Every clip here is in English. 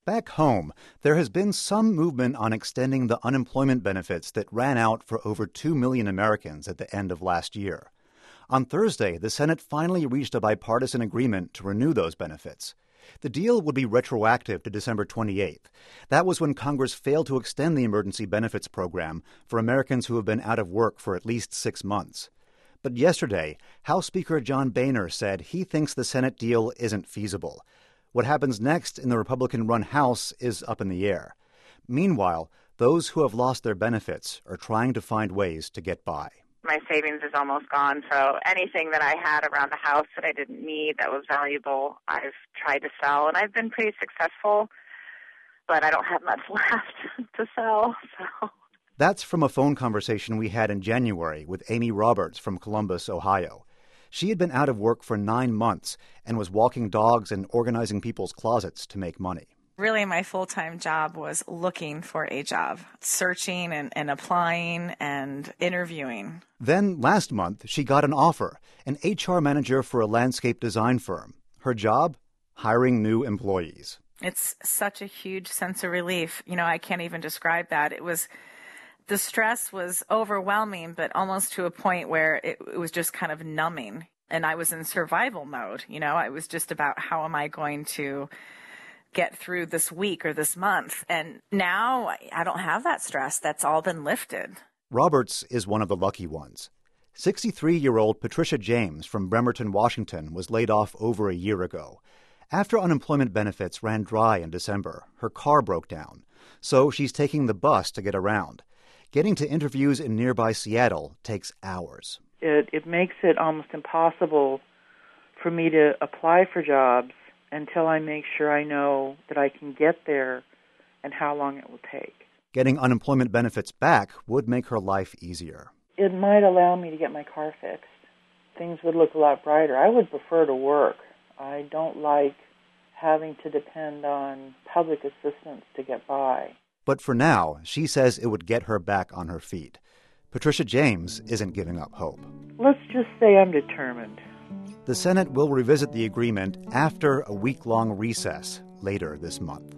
Back home, there has been some movement on extending the unemployment benefits that ran out for over 2 million Americans at the end of last year. On Thursday, the Senate finally reached a bipartisan agreement to renew those benefits. The deal would be retroactive to December 28th. That was when Congress failed to extend the emergency benefits program for Americans who have been out of work for at least 6 months. But yesterday, House Speaker John Boehner said he thinks the Senate deal isn't feasible. What happens next in the Republican-run House is up in the air. Meanwhile, those who have lost their benefits are trying to find ways to get by. My savings is almost gone, so anything that I had around the house that I didn't need that was valuable, I've tried to sell, and I've been pretty successful, but I don't have much left to sell. So. That's from a phone conversation we had in January with Amy Roberts from Columbus, Ohio. She had been out of work for 9 months and was walking dogs and organizing people's closets to make money. Really, my full-time job was looking for a job, searching and applying and interviewing. Then last month, she got an offer, an HR manager for a landscape design firm. Her job? Hiring new employees. It's such a huge sense of relief. I can't even describe that. The stress was overwhelming, but almost to a point where it was just kind of numbing. And I was in survival mode. I was just about how am I going to get through this week or this month. And now I don't have that stress. That's all been lifted. Roberts is one of the lucky ones. 63-year-old Patricia James from Bremerton, Washington, was laid off over a year ago. After unemployment benefits ran dry in December, her car broke down. So she's taking the bus to get around. Getting to interviews in nearby Seattle takes hours. It makes it almost impossible for me to apply for jobs until I make sure I know that I can get there and how long it will take. Getting unemployment benefits back would make her life easier. It might allow me to get my car fixed. Things would look a lot brighter. I would prefer to work. I don't like having to depend on public assistance to get by. But for now, she says it would get her back on her feet. Patricia James isn't giving up hope. Let's just say I'm determined. The Senate will revisit the agreement after a week-long recess later this month.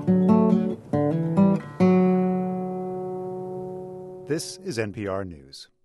This is NPR News.